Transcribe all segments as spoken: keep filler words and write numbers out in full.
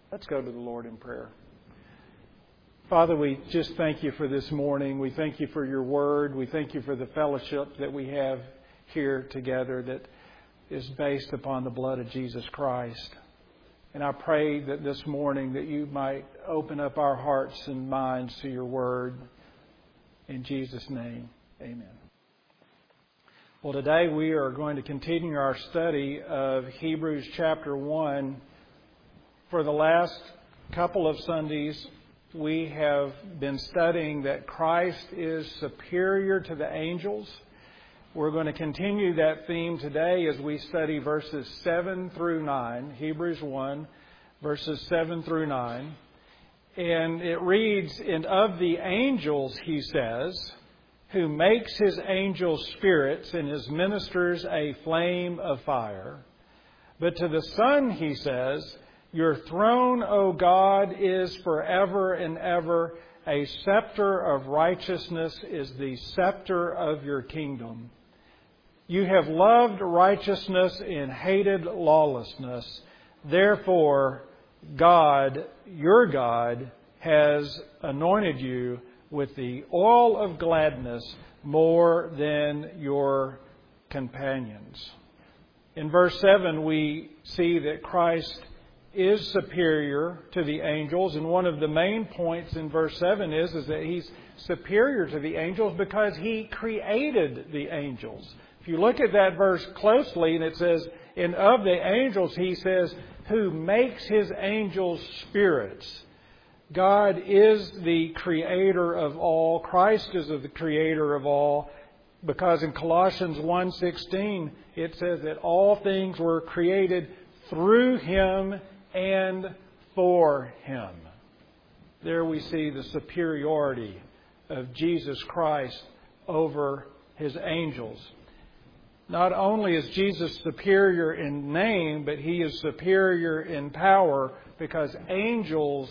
Let's go to the Lord in prayer. Father, we just thank you for this morning. We thank you for your word. We thank you for the fellowship that we have here together that is based upon the blood of Jesus Christ. And I pray that this morning that you might open up our hearts and minds to your word. In Jesus' name, amen. Well, today we are going to continue our study of Hebrews chapter one. For the last couple of Sundays, we have been studying that Christ is superior to the angels. We're going to continue that theme today as we study verses seven through nine, Hebrews one, verses seven through nine. And it reads, "And of the angels, he says, who makes his angels spirits and his ministers a flame of fire. But to the Son, he says, your throne, O God, is forever and ever. A scepter of righteousness is the scepter of your kingdom. You have loved righteousness and hated lawlessness. Therefore, God, your God, has anointed you with the oil of gladness more than your companions." In verse seven, we see that Christ is superior to the angels. And one of the main points in verse seven is, is that He's superior to the angels because He created the angels. If you look at that verse closely, and it says, "And of the angels," He says, "who makes His angels spirits." God is the creator of all. Christ is the creator of all. Because in Colossians one sixteen, it says that all things were created through Him and for Him. There we see the superiority of Jesus Christ over His angels. Not only is Jesus superior in name, but He is superior in power because angels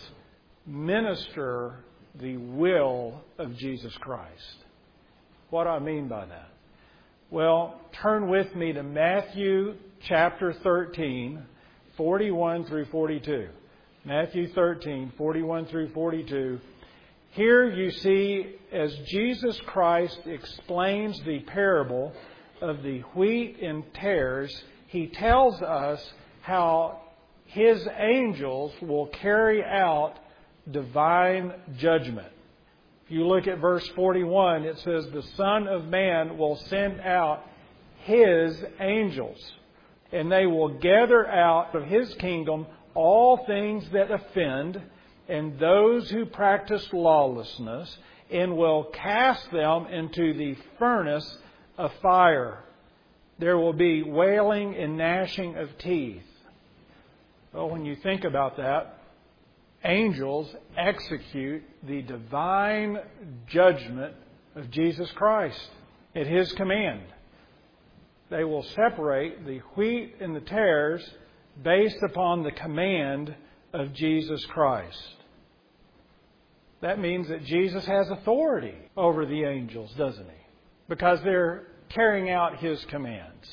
minister the will of Jesus Christ. What do I mean by that? Well, turn with me to Matthew chapter thirteen, forty-one through forty-two. Matthew thirteen, forty-one through forty-two. Here you see, as Jesus Christ explains the parable of the wheat and tares, He tells us how His angels will carry out divine judgment. If you look at verse forty-one, it says, "The Son of Man will send out His angels, and they will gather out of His kingdom all things that offend, and those who practice lawlessness, and will cast them into the furnace of fire. There will be wailing and gnashing of teeth." Well, when you think about that, angels execute the divine judgment of Jesus Christ at His command. They will separate the wheat and the tares based upon the command of Jesus Christ. That means that Jesus has authority over the angels, doesn't He? Because they're carrying out His commands.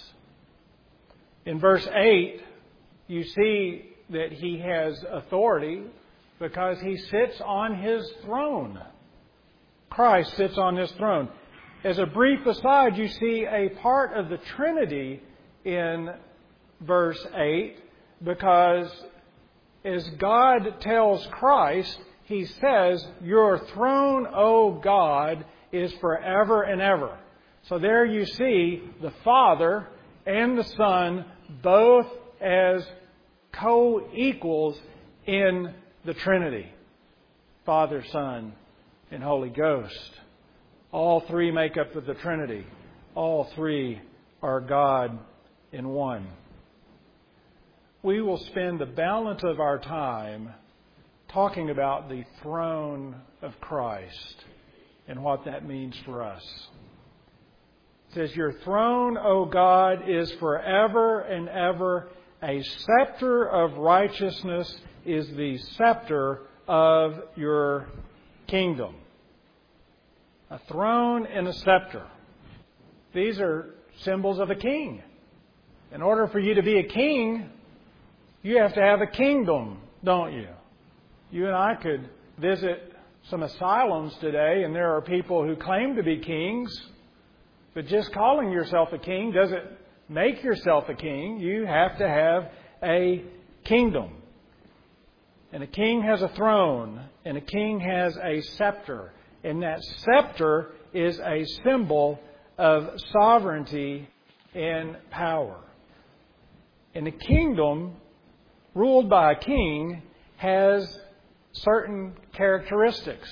In verse eight, you see that He has authority because He sits on His throne. Christ sits on His throne. As a brief aside, you see a part of the Trinity in verse eight, because as God tells Christ, He says, "Your throne, O God, is forever and ever." So there you see the Father and the Son both as co-equals in the Trinity. Father, Son, and Holy Ghost. All three make up the Trinity. All three are God in one. We will spend the balance of our time talking about the throne of Christ and what that means for us. It says, "Your throne, O God, is forever and ever. A scepter of righteousness is the scepter of your kingdom." A throne and a scepter. These are symbols of a king. In order for you to be a king, you have to have a kingdom don't you? You and I could visit some asylums today, and there are people who claim to be kings, but just calling yourself a king doesn't make yourself a king. You have to have a kingdom. And a king has a throne, and a king has a scepter. And that scepter is a symbol of sovereignty and power. And a kingdom ruled by a king has certain characteristics.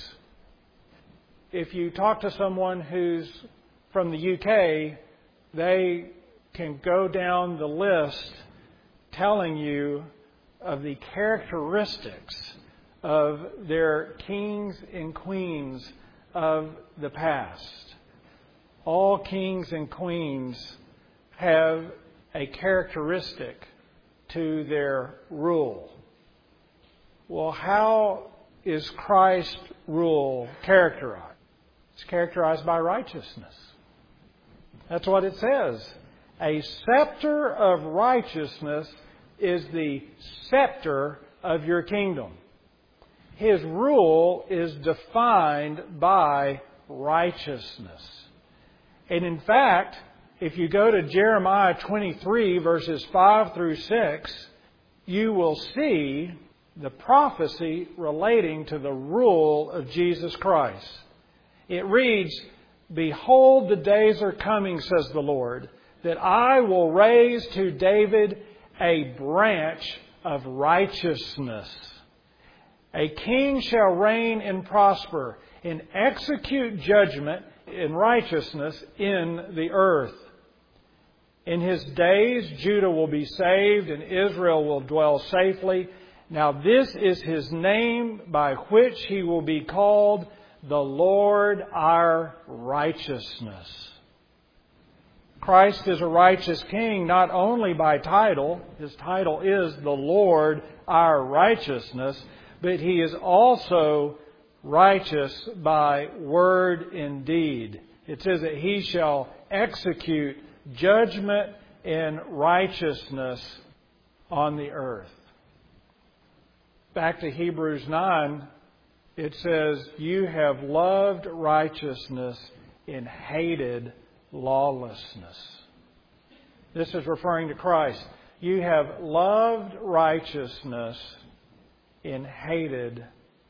If you talk to someone who's from the U K, they can go down the list telling you of the characteristics of their kings and queens of the past. All kings and queens have a characteristic to their rule. Well, how is Christ's rule characterized? It's characterized by righteousness. That's what it says. A scepter of righteousness is the scepter of your kingdom. His rule is defined by righteousness. And in fact, if you go to Jeremiah twenty-three, verses five through six, you will see the prophecy relating to the rule of Jesus Christ. It reads, "Behold, the days are coming, says the Lord, that I will raise to David a branch of righteousness. A king shall reign and prosper, and execute judgment and righteousness in the earth. In his days, Judah will be saved, and Israel will dwell safely. Now this is his name by which he will be called, the Lord our righteousness." Christ is a righteous king not only by title, his title is the Lord our righteousness, but he is also righteous by word and deed. It says that he shall execute judgment and righteousness on the earth. Back to Hebrews nine, it says, "You have loved righteousness and hated lawlessness." This is referring to Christ. You have loved righteousness and hated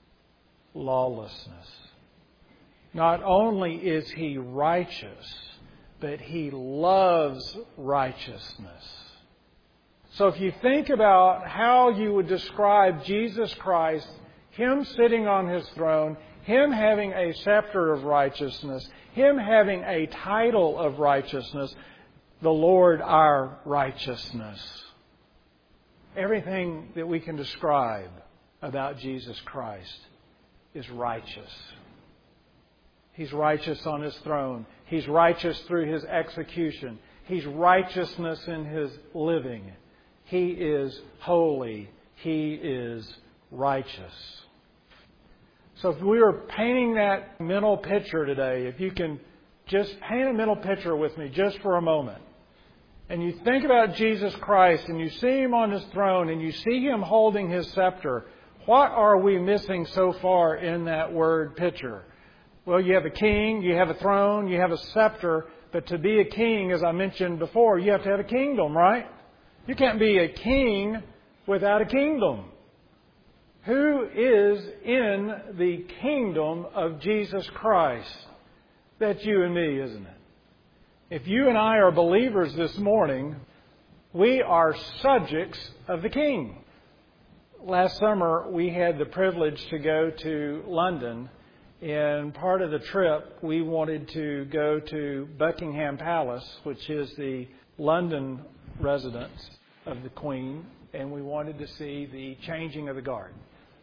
lawlessness. Not only is he righteous, but he loves righteousness. So if you think about how you would describe Jesus Christ, him sitting on his throne, him having a scepter of righteousness, him having a title of righteousness, the Lord our righteousness. Everything that we can describe about Jesus Christ is righteous. He's righteous on his throne. He's righteous through his execution. He's righteousness in his living. He is holy. He is righteous. So if we were painting that mental picture today, if you can just paint a mental picture with me just for a moment, and you think about Jesus Christ and you see him on his throne and you see him holding his scepter, what are we missing so far in that word picture? Well, you have a king, you have a throne, you have a scepter, but to be a king, as I mentioned before, you have to have a kingdom, right? You can't be a king without a kingdom. Who is in the kingdom of Jesus Christ? That's you and me, isn't it? If you and I are believers this morning, we are subjects of the King. Last summer, we had the privilege to go to London. And part of the trip, we wanted to go to Buckingham Palace, which is the London residence of the Queen. And we wanted to see the changing of the guard.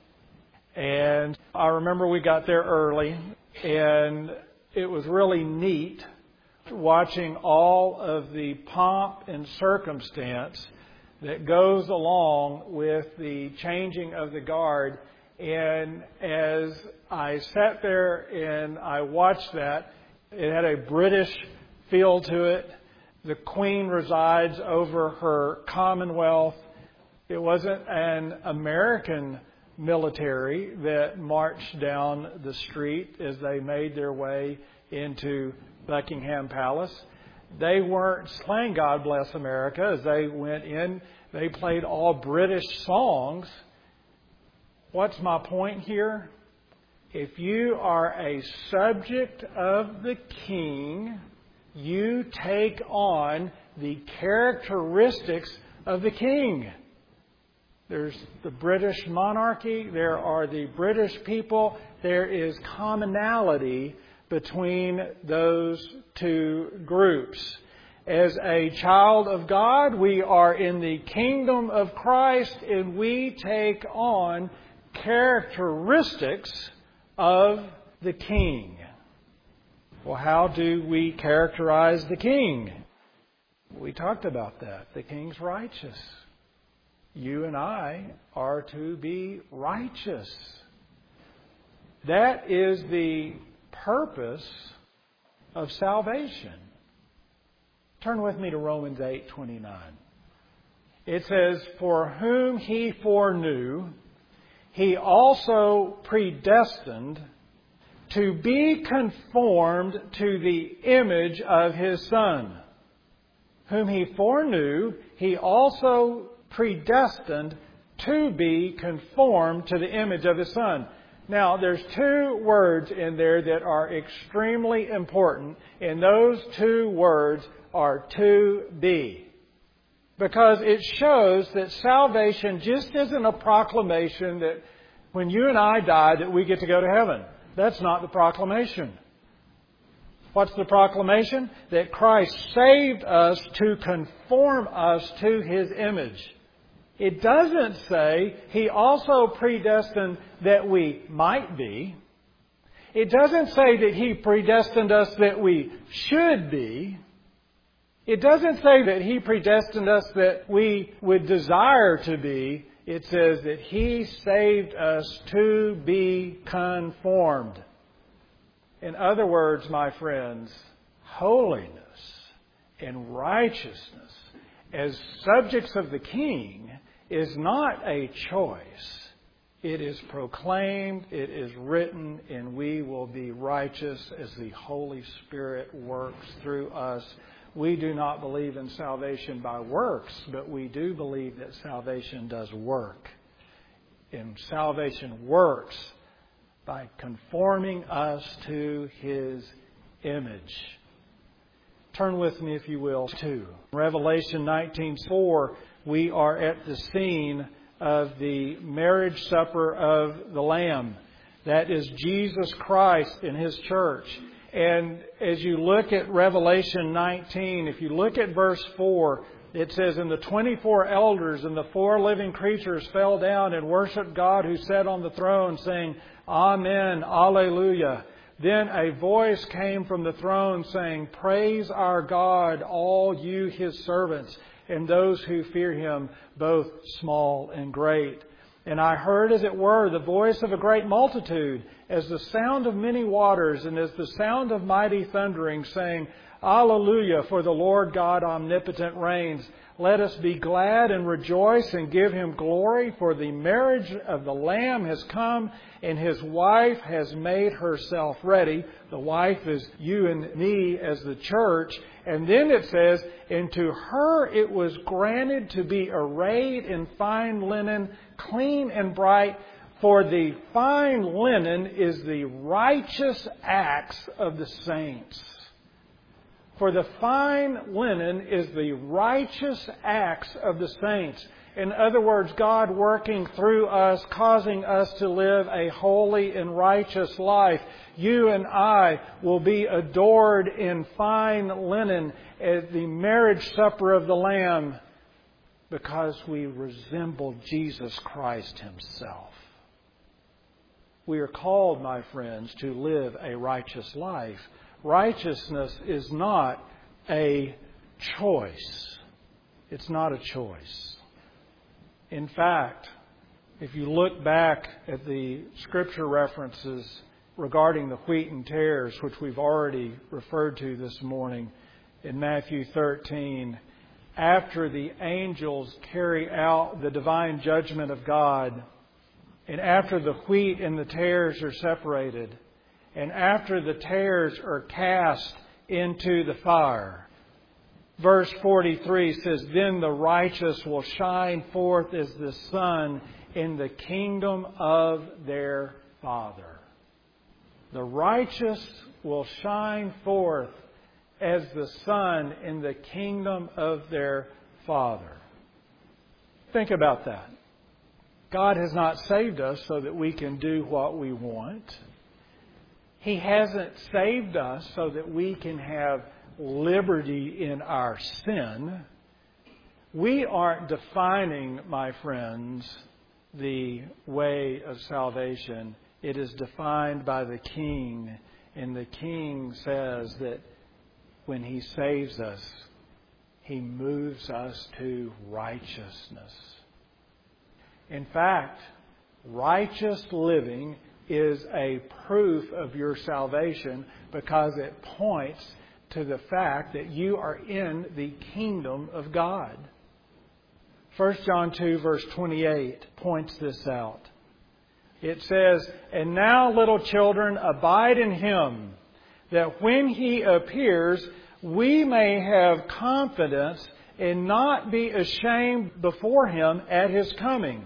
And I remember we got there early, and it was really neat watching all of the pomp and circumstance that goes along with the changing of the guard. And as I sat there and I watched that, it had a British feel to it. The Queen resides over her Commonwealth. It wasn't an American military that marched down the street as they made their way into Buckingham Palace. They weren't playing God Bless America as they went in. They played all British songs. What's my point here? If you are a subject of the King, you take on the characteristics of the King. There's the British monarchy. There are the British people. There is commonality between those two groups. As a child of God, we are in the kingdom of Christ, and we take on characteristics of the King. Well, how do we characterize the King? We talked about that. The King's righteous. You and I are to be righteous. That is the purpose of salvation. Turn with me to Romans eight twenty-nine. It says, "For whom He foreknew, He also predestined to be conformed to the image of His Son. Whom He foreknew, He also predestined to be conformed to the image of His Son." Now, there's two words in there that are extremely important, and those two words are "to be." Because it shows that salvation just isn't a proclamation that when you and I die that we get to go to heaven. That's not the proclamation. What's the proclamation? That Christ saved us to conform us to His image. It doesn't say He also predestined that we might be. It doesn't say that He predestined us that we should be. It doesn't say that He predestined us that we would desire to be. It says that He saved us to be conformed. In other words, my friends, holiness and righteousness as subjects of the King is not a choice. It is proclaimed, it is written, and we will be righteous as the Holy Spirit works through us. We do not believe in salvation by works, but we do believe that salvation does work. And salvation works by conforming us to His image. Turn with me, if you will, to Revelation nineteen four. We are at the scene of the marriage supper of the Lamb. That is Jesus Christ and His church. And as you look at Revelation nineteen, if you look at verse four, it says, "And the twenty-four elders and the four living creatures fell down and worshipped God who sat on the throne, saying, Amen, Alleluia. Then a voice came from the throne saying, Praise our God, all you His servants, and those who fear Him, both small and great. And I heard, as it were, the voice of a great multitude, as the sound of many waters, and as the sound of mighty thundering, saying, Alleluia, for the Lord God omnipotent reigns. Let us be glad and rejoice and give Him glory, for the marriage of the Lamb has come, and His wife has made herself ready." The wife is you and me as the church. And then it says, "And to her it was granted to be arrayed in fine linen, clean and bright, for the fine linen is the righteous acts of the saints." For the fine linen is the righteous acts of the saints. In other words, God working through us, causing us to live a holy and righteous life. You and I will be adored in fine linen at the marriage supper of the Lamb because we resemble Jesus Christ Himself. We are called, my friends, to live a righteous life. Righteousness is not a choice. It's not a choice. In fact, if you look back at the Scripture references regarding the wheat and tares, which we've already referred to this morning, in Matthew thirteen, after the angels carry out the divine judgment of God, and after the wheat and the tares are separated, and after the tares are cast into the fire. Verse forty-three says, "Then the righteous will shine forth as the sun in the kingdom of their Father." The righteous will shine forth as the sun in the kingdom of their Father. Think about that. God has not saved us so that we can do what we want. He hasn't saved us so that we can have liberty in our sin. We aren't defining, my friends, the way of salvation. It is defined by the King. And the King says that when He saves us, He moves us to righteousness. In fact, righteous living is a proof of your salvation because it points to the fact that you are in the kingdom of God. First John two verse twenty-eight points this out. It says, "And now, little children, abide in Him, that when He appears, we may have confidence and not be ashamed before Him at His coming."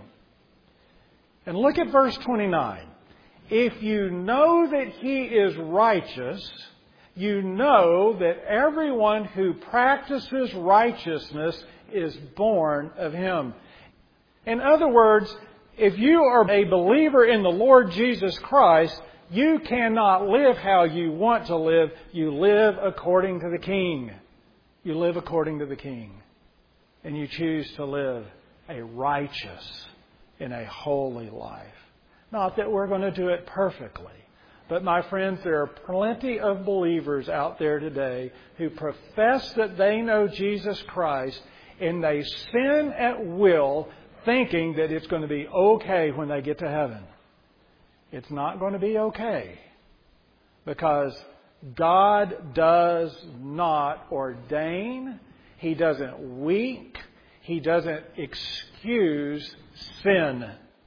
And look at verse twenty-nine. "If you know that He is righteous, you know that everyone who practices righteousness is born of Him." In other words, if you are a believer in the Lord Jesus Christ, you cannot live how you want to live. You live according to the King. You live according to the King. And you choose to live a righteous and a holy life. Not that we're going to do it perfectly. But my friends, there are plenty of believers out there today who profess that they know Jesus Christ, and they sin at will, thinking that it's going to be okay when they get to heaven. It's not going to be okay. Because God does not ordain. He doesn't weak. He doesn't excuse sin.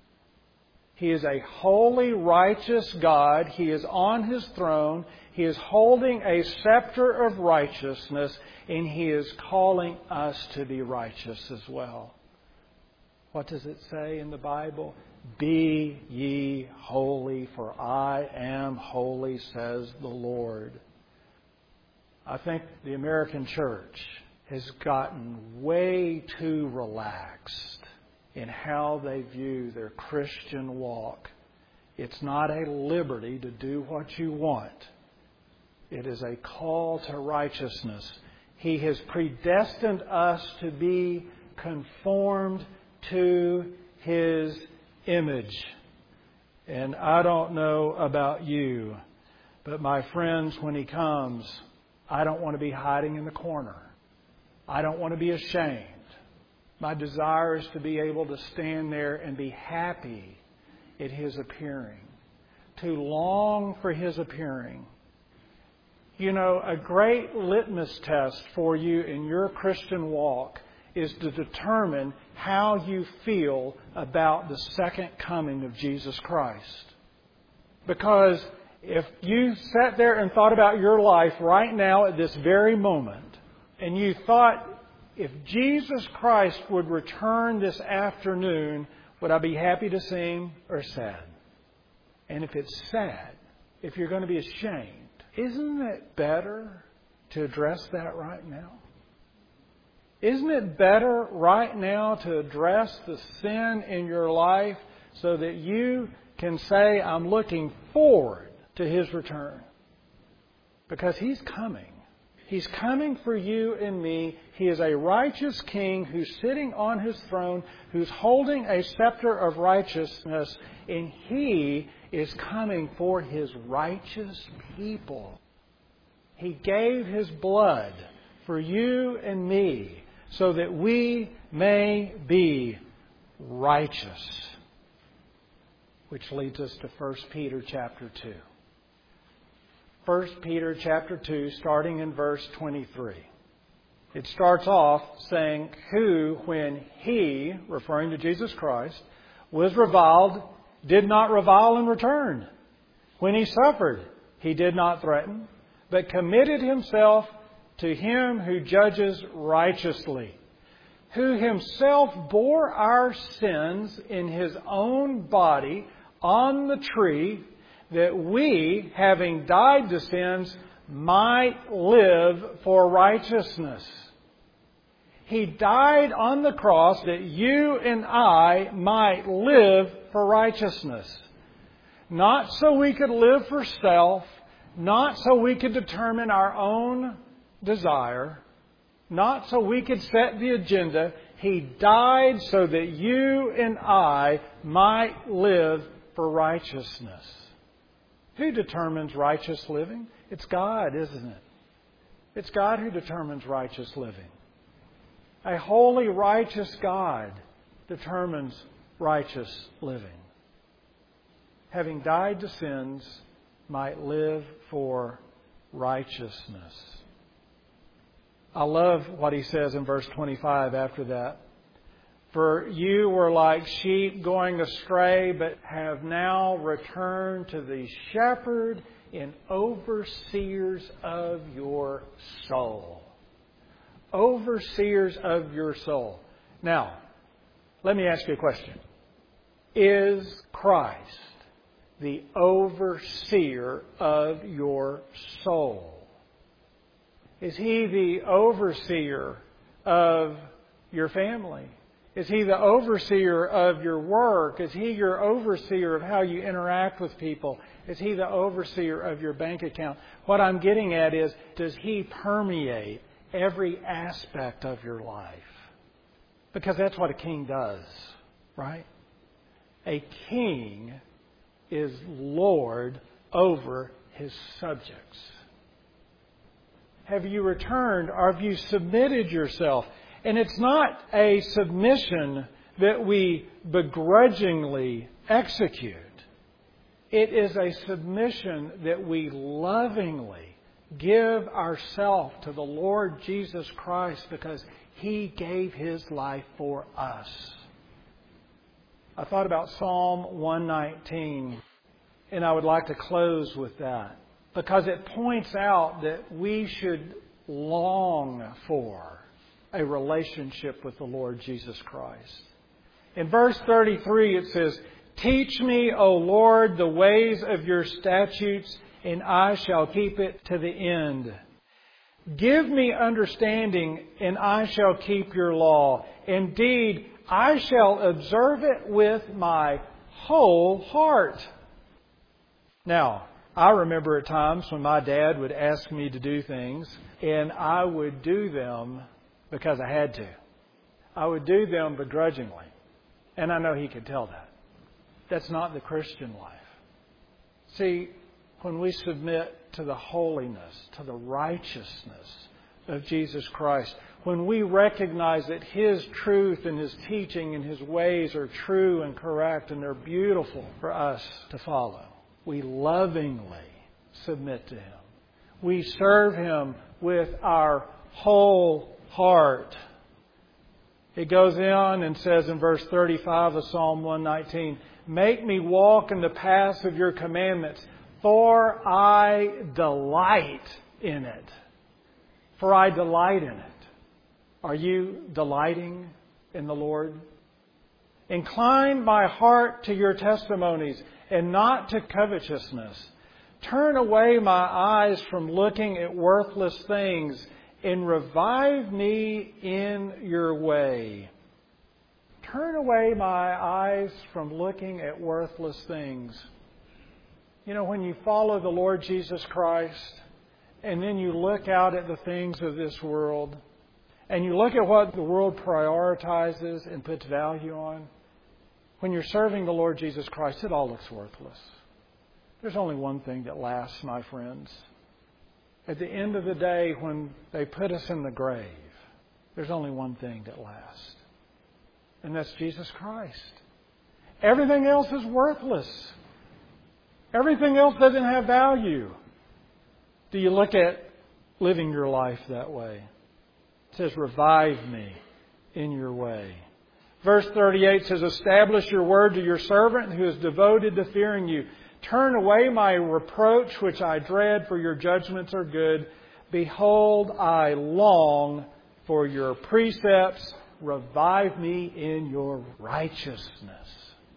He is a holy, righteous God. He is on His throne. He is holding a scepter of righteousness, and He is calling us to be righteous as well. What does it say in the Bible? "Be ye holy, for I am holy, says the Lord." I think the American church has gotten way too relaxed in how they view their Christian walk. It's not a liberty to do what you want. It is a call to righteousness. He has predestined us to be conformed to His image. And I don't know about you, but my friends, when He comes, I don't want to be hiding in the corner. I don't want to be ashamed. My desire is to be able to stand there and be happy at His appearing, to long for His appearing. You know, a great litmus test for you in your Christian walk is to determine how you feel about the second coming of Jesus Christ. Because if you sat there and thought about your life right now at this very moment, and you thought, if Jesus Christ would return this afternoon, would I be happy to see Him or sad? And if it's sad, if you're going to be ashamed, isn't it better to address that right now? Isn't it better right now to address the sin in your life so that you can say, "I'm looking forward to His return"? Because He's coming. He's coming for you and me. He is a righteous King who's sitting on His throne, who's holding a scepter of righteousness, and He is coming for His righteous people. He gave His blood for you and me so that we may be righteous. Which leads us to First Peter chapter two. First Peter chapter two, starting in verse twenty-three. It starts off saying, who, when He, referring to Jesus Christ, was reviled, did not revile in return. When He suffered, He did not threaten, but committed Himself to Him who judges righteously, who Himself bore our sins in His own body on the tree, that we, having died to sins, might live for righteousness. He died on the cross that you and I might live for righteousness. Not so we could live for self, not so we could determine our own desire, not so we could set the agenda. He died so that you and I might live for righteousness. Who determines righteous living? It's God, isn't it? It's God who determines righteous living. A holy, righteous God determines righteous living. Having died to sins, might live for righteousness. I love what he says in verse twenty-five after that. For you were like sheep going astray, but have now returned to the shepherd and overseers of your soul. Overseers of your soul. Now, let me ask you a question. Is Christ the overseer of your soul? Is He the overseer of your family? Is He the overseer of your work? Is He your overseer of how you interact with people? Is He the overseer of your bank account? What I'm getting at is, does He permeate every aspect of your life? Because that's what a king does, right? A king is Lord over his subjects. Have you returned, or have you submitted yourself? And it's not a submission that we begrudgingly execute. It is a submission that we lovingly give ourselves to the Lord Jesus Christ because He gave His life for us. I thought about Psalm one nineteen, and I would like to close with that because it points out that we should long for a relationship with the Lord Jesus Christ. In verse thirty-three it says, "Teach me, O Lord, the ways of your statutes, and I shall keep it to the end. Give me understanding, and I shall keep your law. Indeed, I shall observe it with my whole heart." Now, I remember at times when my dad would ask me to do things, and I would do them because I had to. I would do them begrudgingly. And I know he could tell that. That's not the Christian life. See, when we submit to the holiness, to the righteousness of Jesus Christ, when we recognize that His truth and His teaching and His ways are true and correct and they're beautiful for us to follow, we lovingly submit to Him. We serve Him with our whole heart. It goes on and says in verse thirty-five of Psalm one nineteen, "Make me walk in the paths of your commandments, for I delight in it." For I delight in it. Are you delighting in the Lord? "Incline my heart to your testimonies and not to covetousness. Turn away my eyes from looking at worthless things and revive me in your way." Turn away my eyes from looking at worthless things. You know, when you follow the Lord Jesus Christ and then you look out at the things of this world and you look at what the world prioritizes and puts value on, when you're serving the Lord Jesus Christ, it all looks worthless. There's only one thing that lasts, my friends. At the end of the day, when they put us in the grave, there's only one thing that lasts. And that's Jesus Christ. Everything else is worthless. Everything else doesn't have value. Do you look at living your life that way? It says, revive me in your way. Verse thirty-eight says, establish your word to your servant who is devoted to fearing you. Turn away my reproach which I dread, for your judgments are good. Behold, I long for your precepts. Revive me in your righteousness.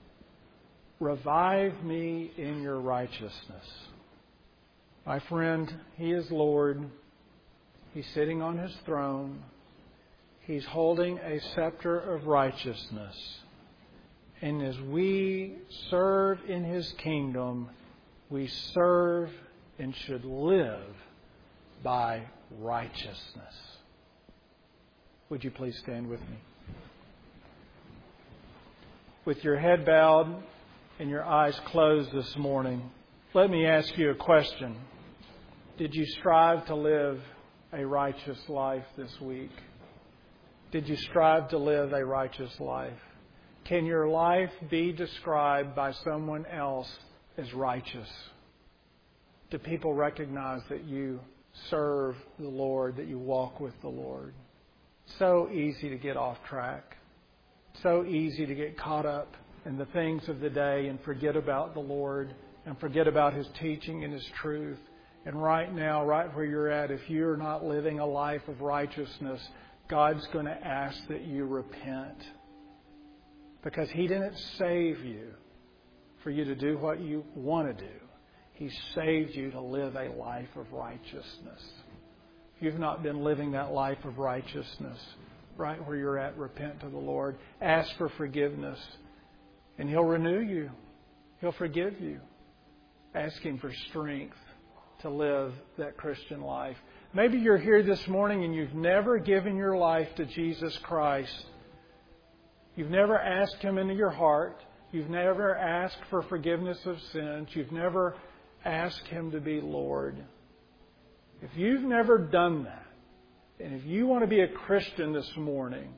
Revive me in your righteousness. My friend, He is Lord. He's sitting on His throne. He's holding a scepter of righteousness. And as we serve in His kingdom, we serve and should live by righteousness. Would you please stand with me? With your head bowed and your eyes closed this morning, let me ask you a question. Did you strive to live a righteous life this week? Did you strive to live a righteous life? Can your life be described by someone else as righteous? Do people recognize that you serve the Lord, that you walk with the Lord? So easy to get off track. So easy to get caught up in the things of the day and forget about the Lord and forget about His teaching and His truth. And right now, right where you're at, if you're not living a life of righteousness, God's going to ask that you repent. Because He didn't save you for you to do what you want to do. He saved you to live a life of righteousness. If you've not been living that life of righteousness, right where you're at, repent to the Lord. Ask for forgiveness. And He'll renew you. He'll forgive you. Ask Him for strength to live that Christian life. Maybe you're here this morning and you've never given your life to Jesus Christ. You've never asked Him into your heart. You've never asked for forgiveness of sins. You've never asked Him to be Lord. If you've never done that, and if you want to be a Christian this morning,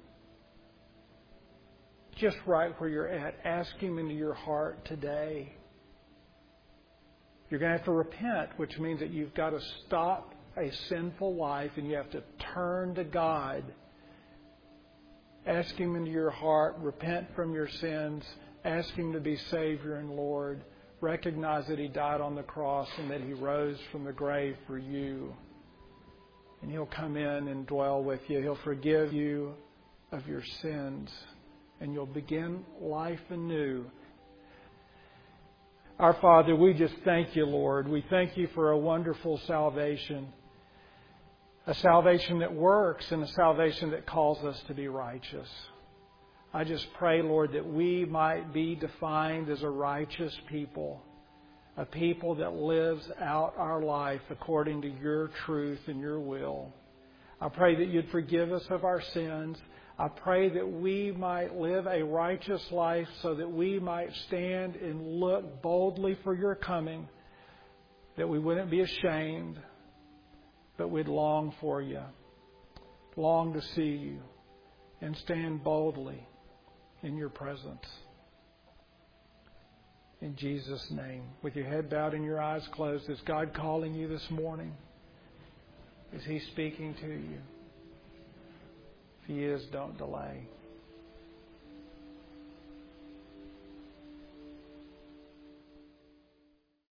just right where you're at, ask Him into your heart today. You're going to have to repent, which means that you've got to stop a sinful life and you have to turn to God. Ask Him into your heart. Repent from your sins. Ask Him to be Savior and Lord. Recognize that He died on the cross and that He rose from the grave for you. And He'll come in and dwell with you. He'll forgive you of your sins. And you'll begin life anew. Our Father, we just thank You, Lord. We thank You for a wonderful salvation. A salvation that works and a salvation that calls us to be righteous. I just pray, Lord, that we might be defined as a righteous people. A people that lives out our life according to Your truth and Your will. I pray that You'd forgive us of our sins. I pray that we might live a righteous life so that we might stand and look boldly for Your coming. That we wouldn't be ashamed, but we'd long for You. Long to see You and stand boldly in Your presence. In Jesus' name. With your head bowed and your eyes closed, is God calling you this morning? Is He speaking to you? If He is, don't delay.